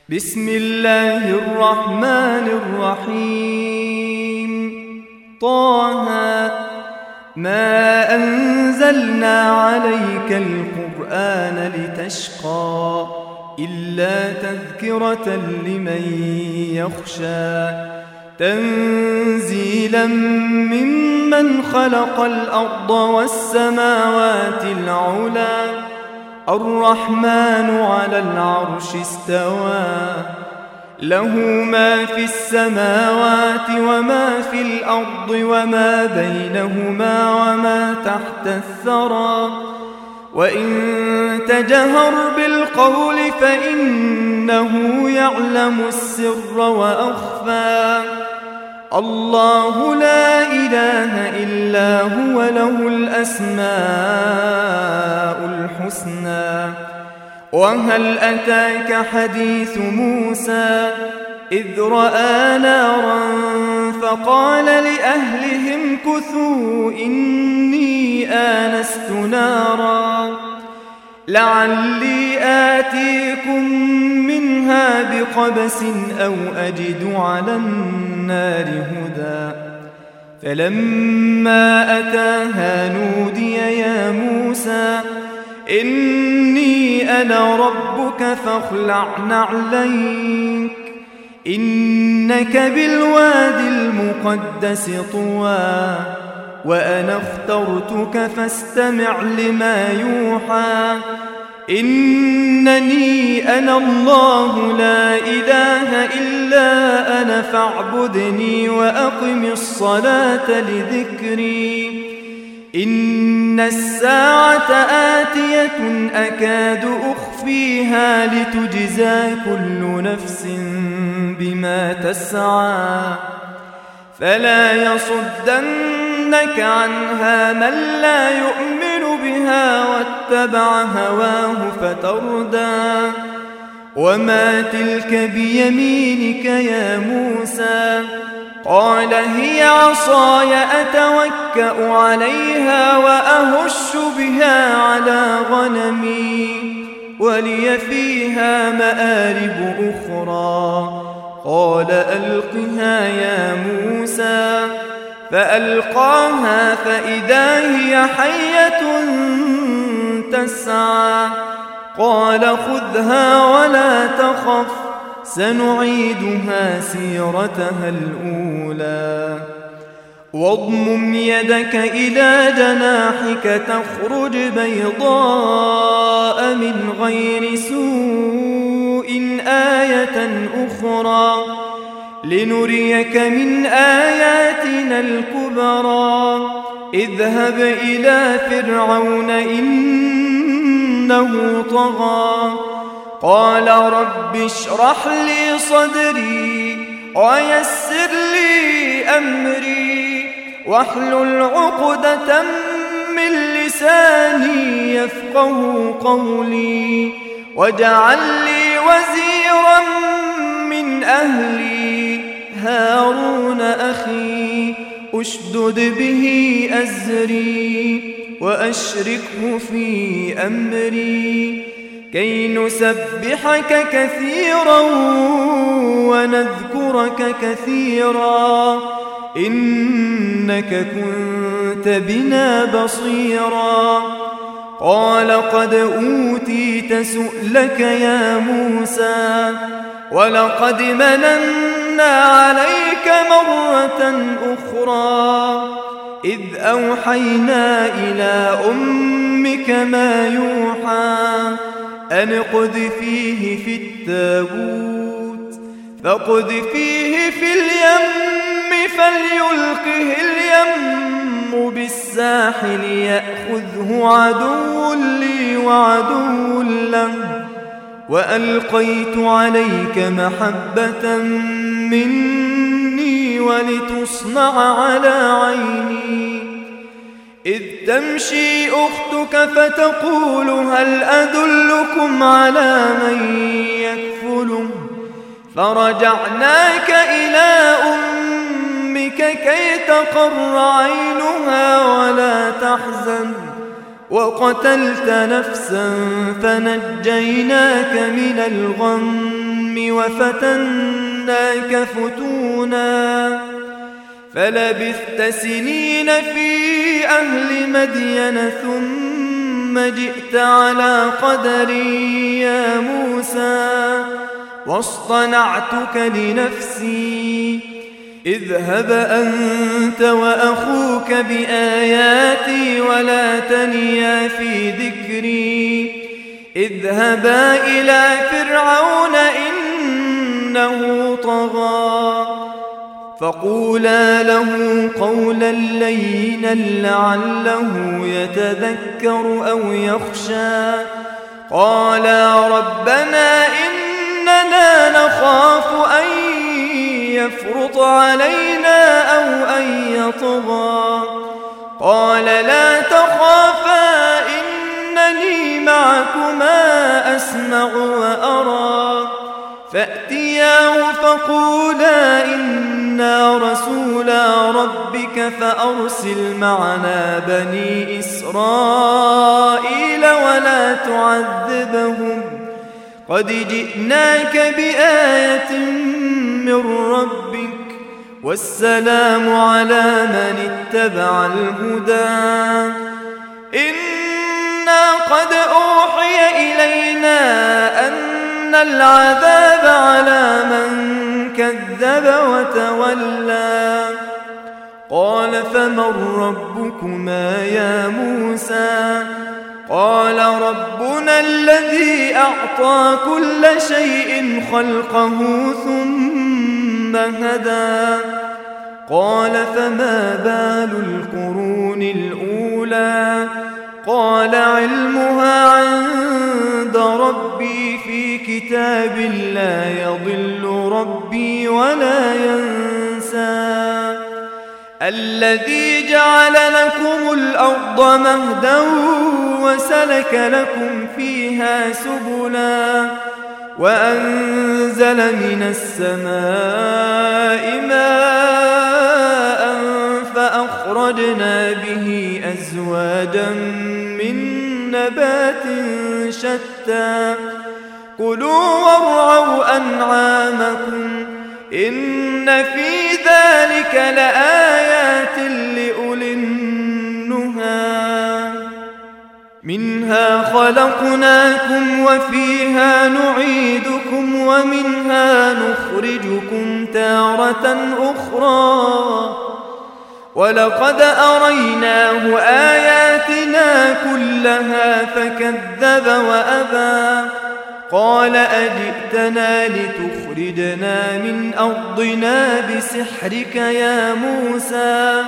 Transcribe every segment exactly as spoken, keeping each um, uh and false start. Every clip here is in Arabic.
بسم الله الرحمن الرحيم. طه ما أنزلنا عليك القرآن لتشقى إلا تذكرة لمن يخشى تنزيلا ممن خلق الأرض والسماوات العلى الرحمن على العرش استوى له ما في السماوات وما في الأرض وما بينهما وما تحت الثرى وإن تجهر بالقول فإنه يعلم السر وأخفى الله لا إله إلا هو له الأسماء الحسنى. وهل أتاك حديث موسى إذ رأى نارا فقال لأهلهم كثوا إني آنست نارا لعلي آتيكم منها بقبس أو أجد على النار هدى فلما أتاها نودي يا موسى إني أنا ربك فاخلع نعليك إنك بالوادي المقدس طوى وأنا اخترتك فاستمع لما يوحى إنني أنا الله لا إله إلا أنا فاعبدني وأقم الصلاة لذكري إن الساعة آتية أكاد أخفيها لتجزى كل نفس بما تسعى فلا يصدنك عنها من لا يؤمن بها واتبع هواه فتردى وما تلك بيمينك يا موسى قال هي عصاي أتوكأ عليها وأهش بها على غنمي ولي فيها مآرب أخرى قال ألقها يا موسى فألقاها فإذا هي حية تسعى قال خذها ولا تخف سنعيدها سيرتها الأولى واضمم يدك إلى جناحك تخرج بيضاء من غير سوء آية أخرى لنريك من آياتنا الكبرى اذهب إلى فرعون إنه طغى قال رب اشرح لي صدري ويسر لي أمري واحلل عقدة من لساني يفقه قولي واجعل لي وزيرا من أهلي هارون أخي أشدد به أزري وأشركه في أمري كي نسبحك كثيرا ونذكرك كثيرا إنك كنت بنا بصيرا قال قد أوتيت سؤلك يا موسى ولقد مننا عليك مرة أخرى إذ أوحينا إلى أمك ما يوحى أن اقذفيه في التابوت فاقذفيه في اليم فليلقه اليم بالساحل يأخذه عدو لي وعدو له وألقيت عليك محبة مني ولتصنع على عيني إذ تمشي أختك فتقول هل أدلكم على من يكفله فرجعناك إلى أمك كي تقر عينها ولا تحزن وقتلت نفسا فنجيناك من الغم وفتناك فتونا فلبثت سنين في أهل مدين ثم جئت على قدري يا موسى واصطنعتك لنفسي اذهب أنت وأخوك بآياتي ولا تنيا في ذكري اذهبا إلى فرعون إنه طغى فقولا له قولا لينا لعله يتذكر أو يخشى قالا ربنا إننا نخاف أن يفرط علينا أو أن يطغى قال لا تخافا إنني معكما أسمع وأرى فأتياه فقولا إنا رسولا ربك فأرسل معنا بني إسرائيل ولا تعذبهم قد جئناك بآية من ربك والسلام على من اتبع الهدى إنا قد أوحي إلينا أن العذاب على من كذب وتولى قال فمن ربكما يا موسى قال ربنا الذي أعطى كل شيء خلقه ثم هدى قال فما بال القرون الأولى قال علمها عند ربي في كتاب لا يضل ربي ولا ينسى الذي جعل لكم الأرض مهدا وسلك لكم فيها سبلا وأنزل من السماء ماء فأخرجنا به أزواجا من نبات شتى كلوا وارعوا أنعامكم إن في ذلك لآيات لأولي النهى منها خلقناكم وفيها نعيدكم ومنها نخرجكم تارة أخرى ولقد أريناه آياتنا كلها فكذب وأبى قال أجئتنا لتخرجنا من أرضنا بسحرك يا موسى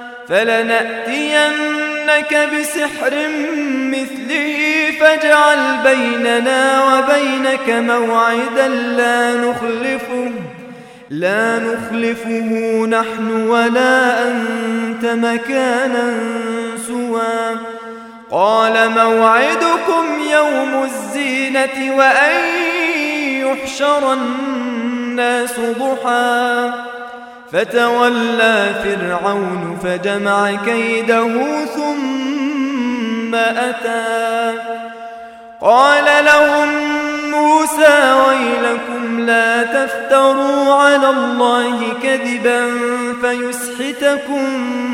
فلنأتينك بسحر مثله فاجعل بيننا وبينك موعدا لا نخلفه لا نخلفه نحن ولا أنت مكانا سوى قال موعدكم يوم الزينة وأن يحشر الناس ضحى فتولى فرعون فجمع كيده ثم أتى قال لهم موسى ويلكم لا تفتروا على الله كذبا فيسحتكم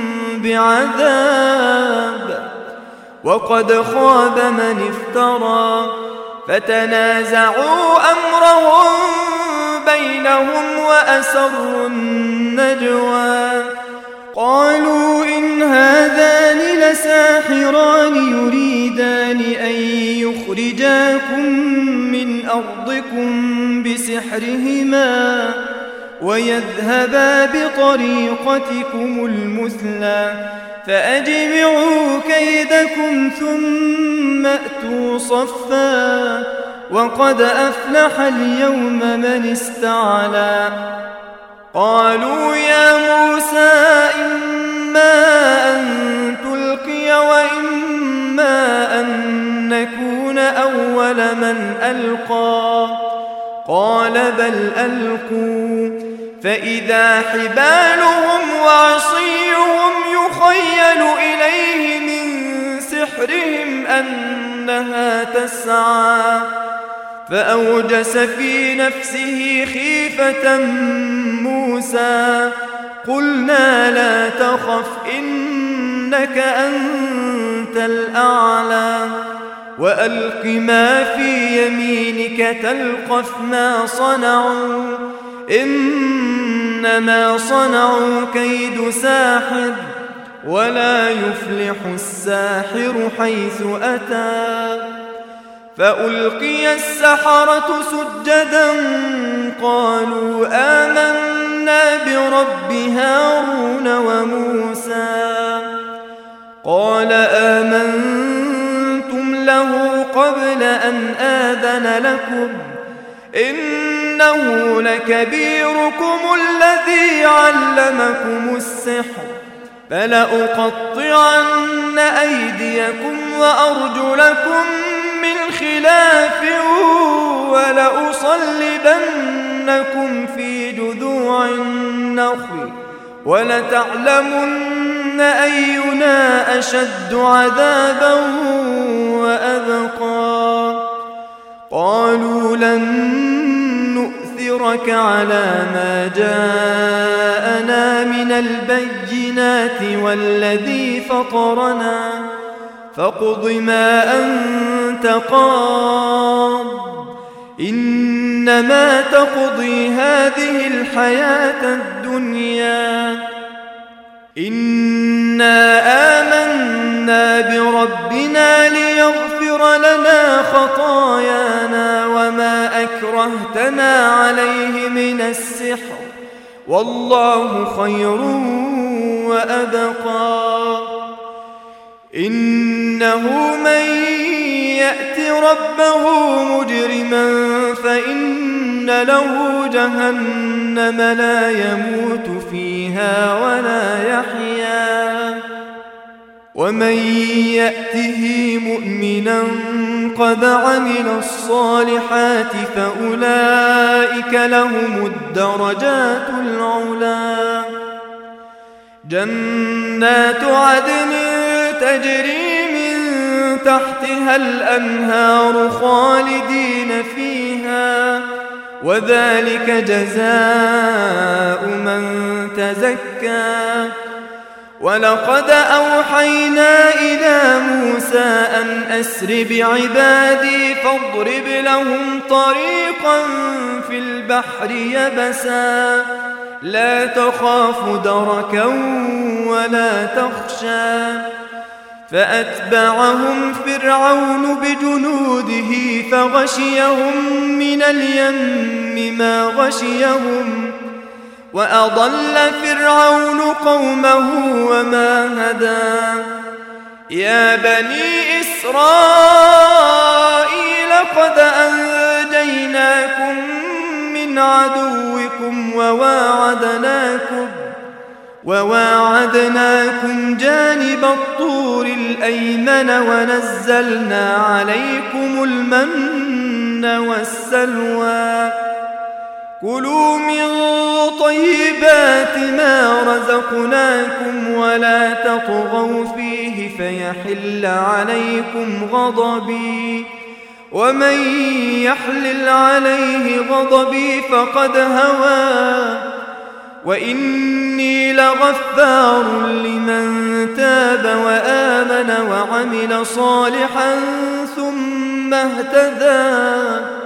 بعذاب وقد خاب من افترى فتنازعوا أمرهم بينهم وأسروا النجوى قالوا إن هذان لساحران يريدان أن يخرجاكم من أرضكم بسحرهما ويذهبا بطريقتكم المثلى فأجمعوا كيدكم ثم أتوا صفا وقد أفلح اليوم من استعلى قالوا يا موسى إما أن تلقي وإما أن نكون أول من ألقى قال بل ألقوا فإذا حبالهم وعصيهم يخيل إليه من سحرهم أنها تسعى فأوجس في نفسه خيفة موسى قلنا لا تخف إنك أنت الأعلى وألق ما في يمينك تلقف ما صنعوا إنما صنعوا كيد ساحر ولا يفلح الساحر حيث أتى فألقي السحرة سجدا قالوا آمنا برب هارون وموسى قال آمنتم له قبل أن آذن لكم إنه لكبيركم الذي علمكم السحر فلأقطعن أيديكم وأرجلكم من خلاف ولأصلبنكم في جذوع النخل ولتعلمن أينا أشد عذابا وأبقى قالوا لن نؤثرك على ما جاءنا من البينات والذي فطرنا فاقض ما أنت قاض إنما تقضي هذه الحياة الدنيا إنا آمنا بربنا ليغفر لنا خطايانا وما أكرهتنا عليه من السحر والله خير وأبقى إنه من يأت ربه مجرما فإن له جهنم لا يموت فيها ولا يحيا ومن يأته مؤمنا قد عمل الصالحات فأولئك لهم الدرجات العلا جنات عدن تجري من تحتها الأنهار خالدين فيها وذلك جزاء من تزكى ولقد أوحينا إلى موسى أن أسر بعبادي فاضرب لهم طريقا في البحر يبسا لا تخاف دركا ولا تخشى فأتبعهم فرعون بجنوده فغشيهم من اليم ما غشيهم وأضل فرعون قومه وما هدى يا بني إسرائيل قد أنجيناكم من عدوكم وواعدناكم وواعدناكم جانب الطور الأيمن ونزلنا عليكم المن والسلوى كلوا من طيبات ما رزقناكم ولا تطغوا فيه فيحل عليكم غضبي ومن يحلل عليه غضبي فقد هوى وإني لغفار لمن تاب وآمن وعمل صالحا ثم اهتدى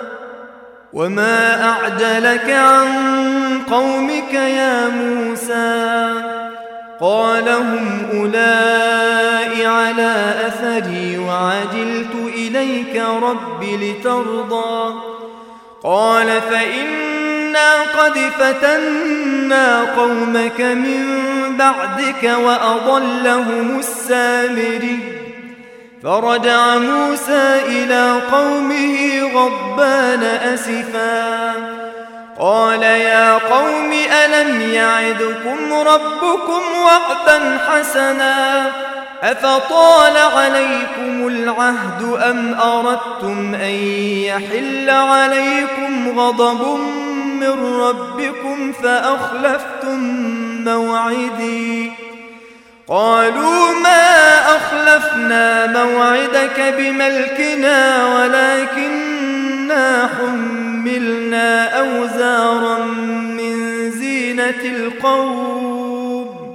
وما أعجلك عن قومك يا موسى قال هم أولئك على أثري وعجلت إليك رب لترضى قال فإنا قد فتنا قومك من بعدك وأضلهم السامري فرجع موسى إلى قومه غضبان أسفا قال يا قوم ألم يعدكم ربكم وعدا حسنا أفطال عليكم العهد أم أردتم أن يحل عليكم غضب من ربكم فأخلفتم موعدي قالوا ما أخلفنا موعدك بملكنا ولكننا إنا حملنا أوزارا من زينة القوم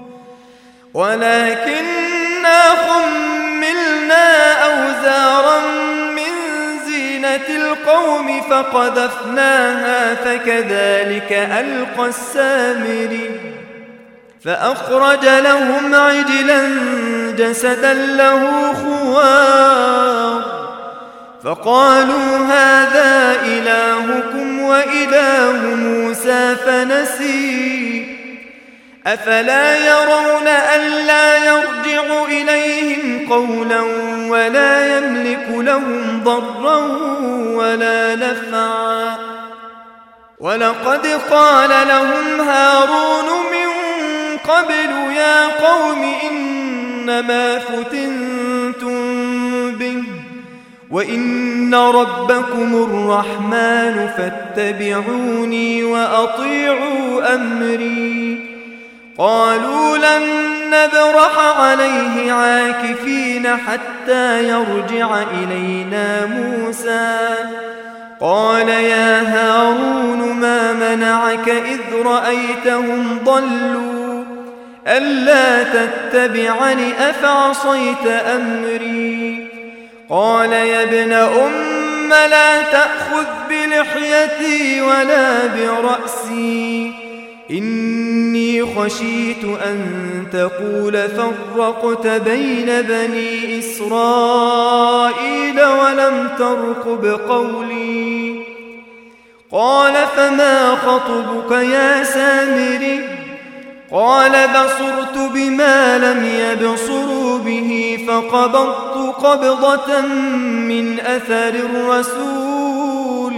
ولكننا حملنا أوزارا من زينة القوم فقذفناها فكذلك ألقى السامري فأخرج لهم عجلا جسدا له خوار فقالوا هذا إلهكم وإله موسى فنسي أفلا يرون ألا يرجع إليهم قولا ولا يملك لهم ضرا ولا نفعا ولقد قال لهم هارون من قبل يا قوم إنما فتنتم به وإن ربكم الرحمن فاتبعوني وأطيعوا أمري قالوا لن نبرح عليه عاكفين حتى يرجع إلينا موسى قال يا هارون ما منعك إذ رأيتهم ضلوا ألا تتبعني أفعصيت أمري قال يا ابن أم لا تأخذ بلحيتي ولا برأسي إني خشيت أن تقول فرقت بين بني إسرائيل ولم ترقب قولي قال فما خطبك يا سامري قال بصرت بما لم يبصروا به فقبضت قبضة من أثر الرسول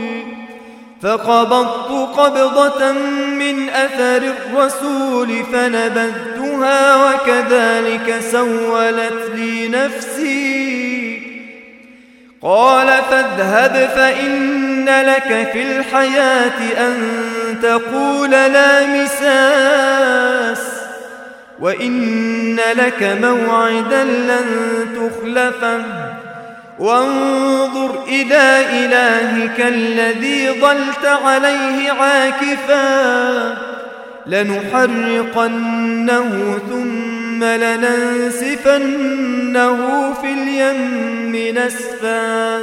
فقبضت قبضة من أثر الرسول فنبذتها وكذلك سولت لي نفسي قال فاذهب فإن لك في الحياة أن تقول لا مساس وإن لك موعدا لن تخلفه وانظر إلى إلهك الذي ظلت عليه عاكفا لنحرقنه ثم لننسفنه في اليم نسفا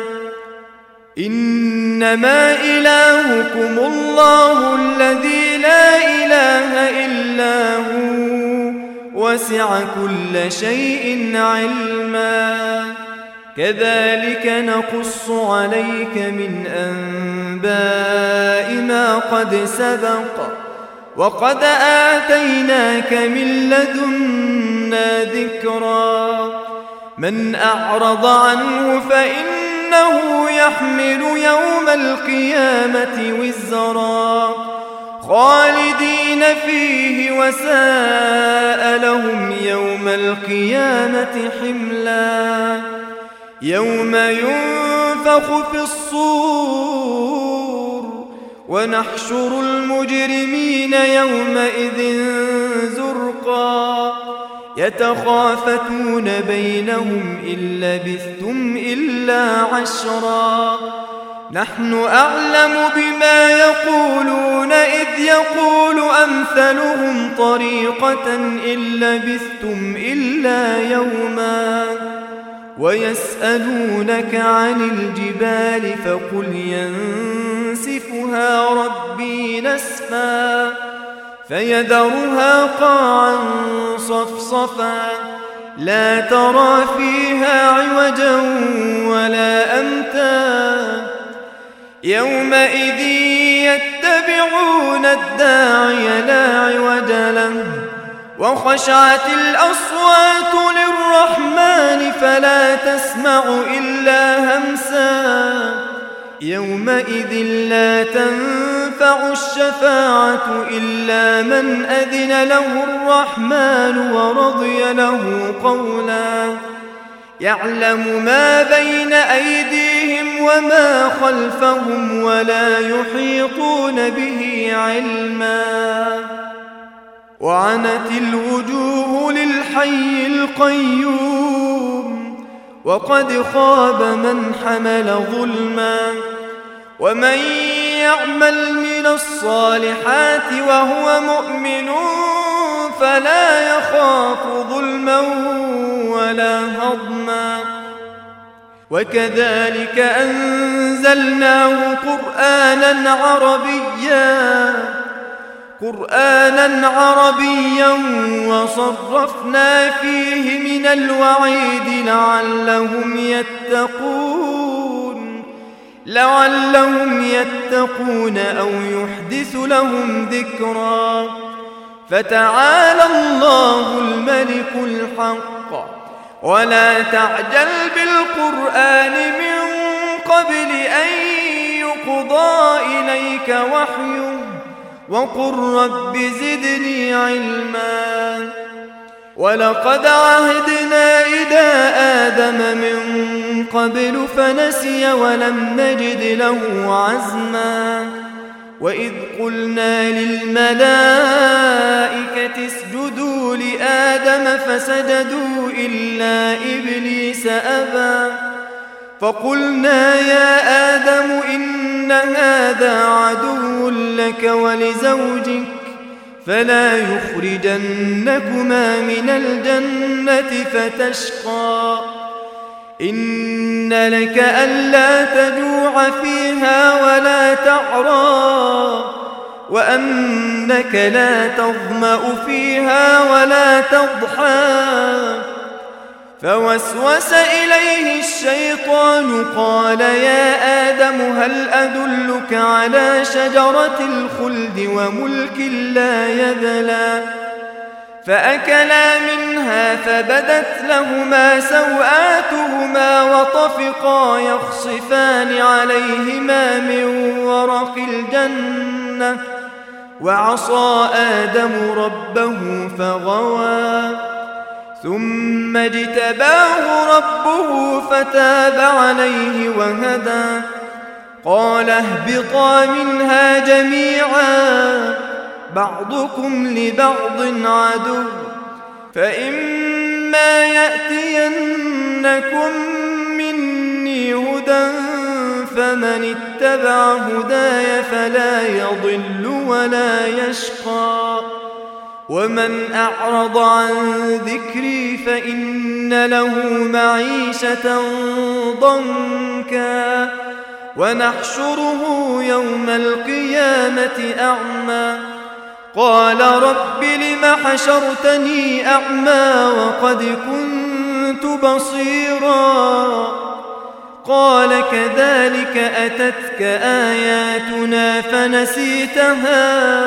إنما إلهكم الله الذي لا إله إلا هو وسع كل شيء علما كذلك نقص عليك من أنباء ما قد سبق وقد آتيناك من لدنا ذكرا من أعرض عنه فإنه يحمل يوم القيامة وزرا خالدين فيه وساء لهم يوم القيامة حملا يوم ينفخ في الصور ونحشر المجرمين يومئذ زرقا يتخافتون بينهم إن لبثتم إلا عشرا نحن أعلم بما يقولون إذ يقول أمثلهم طريقة إن لبثتم إلا يوما ويسألونك عن الجبال فقل ينسفها ربي نسفا فيذرها قاعا صفصفا لا ترى فيها عوجا ولا أمتا يومئذ يتبعون الداعي لا عوج له وخشعت الأصوات للرحمن فلا تسمع إلا همسا يومئذ لا تنفع الشفاعة إلا من أذن له الرحمن ورضي له قولا يعلم ما بين أيديهم وما خلفهم ولا يحيطون به علما وعنت الوجوه للحي القيوم وقد خاب من حمل ظلما ومن يعمل من الصالحات وهو مؤمن فلا يخاف ظلما ولا هضما وكذلك أنزلناه قرآنا عربيا قرآنا عربيا وصرفنا فيه من الوعيد لعلهم يتقون لعلهم يتقون أو يحدث لهم ذكرا فتعالى الله الملك الحق ولا تعجل بالقرآن من قبل أن يقضى إليك وحيه وقل رب زدني علما ولقد عهدنا إلى آدم من قبل فنسي ولم نجد له عزما وإذ قلنا للملائكة اسجدوا لآدم فسجدوا إلا إبليس أبى فقلنا يا آدم إن هذا عدو لك ولزوجك فلا يخرجنكما من الجنة فتشقى إن لك ألا تجوع فيها ولا تعرى وأنك لا تظمأ فيها ولا تضحى فوسوس إليه الشيطان قال يا آدم هل أدلك على شجرة الخلد وملك لا يبلى فأكلا منها فبدت لهما سوآتهما وطفقا يخصفان عليهما من ورق الجنة وعصى آدم ربه فغوى ثم اجتباه ربه فتاب عليه وهدى قال اهبطا منها جميعا بعضكم لبعض عدو فإما يأتينكم مني هدى فمن اتبع هداي فلا يضل ولا يشقى ومن أعرض عن ذكري فإن له معيشة ضنكا ونحشره يوم القيامة أعمى قال رب لم حشرتني أعمى وقد كنت بصيرا قال كذلك أتتك آياتنا فنسيتها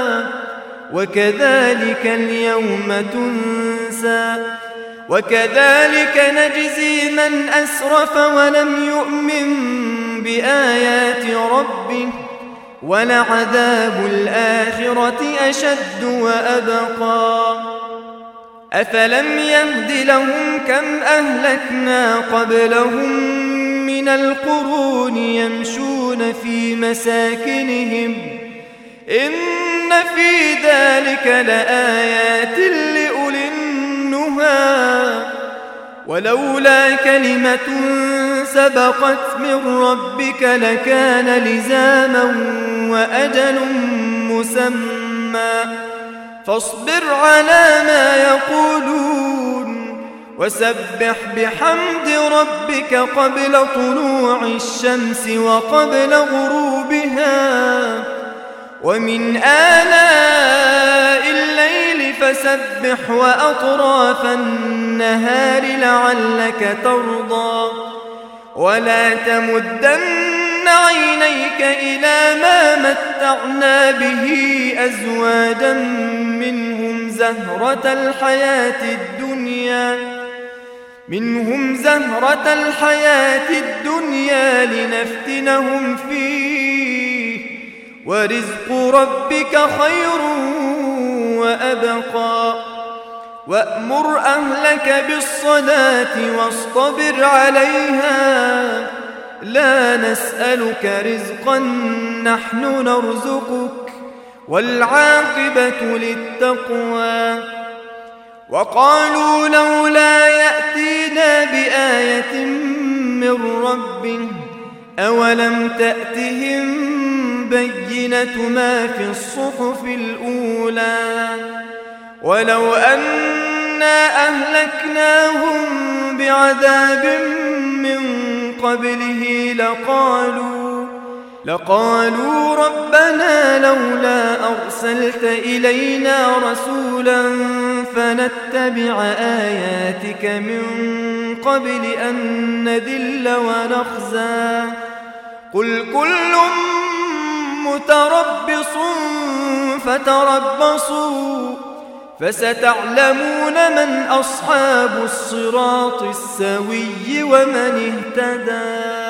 وكذلك اليوم تنسى وكذلك نجزي من أسرف ولم يؤمن بآيات ربه ولعذاب الآخرة أشد وأبقى أفلم يهد لهم كم أهلكنا قبلهم من القرون يمشون في مساكنهم إن في ذلك لآيات لأولي النهى ولولا كلمة سبقت من ربك لكان لزاما وأجل مسمى فاصبر على ما يقولون وسبح بحمد ربك قبل طلوع الشمس وقبل غروبها ومن آلاء الليل فسبح وأطراف النهار لعلك ترضى ولا تمدن عينيك إلى ما متعنا به أزواجا منهم زهرة الحياة الدنيا منهم زهرة الحياة الدنيا لنفتنهم فيه ورزق ربك خير وأبقى وأمر أهلك بالصلاة واصطبر عليها لا نسألك رزقا نحن نرزقك والعاقبة للتقوى وقالوا لولا يأتينا بآية من ربه أولم تأتهم بينة ما في الصحف الأولى ولو أنا أهلكناهم بعذاب من قبله لقالوا لقالوا ربنا لولا أرسلت إلينا رسولا فنتبع آياتك من قبل أن نذل ونخزى قل كل متربص فتربصوا فستعلمون من أصحاب الصراط السوي ومن اهتدى.